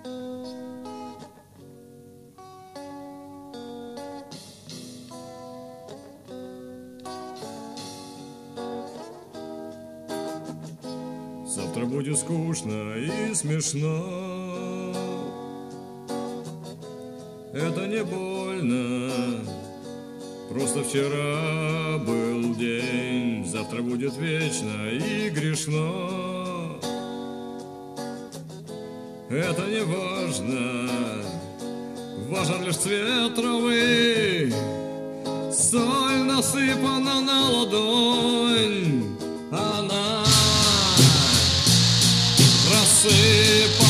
Завтра будет скучно и смешно. Это не больно. Просто вчера был день. Завтра будет вечно и грешно. Это не важно. Важен лишь цвет травы. Соль насыпана на ладонь. Она рассыпана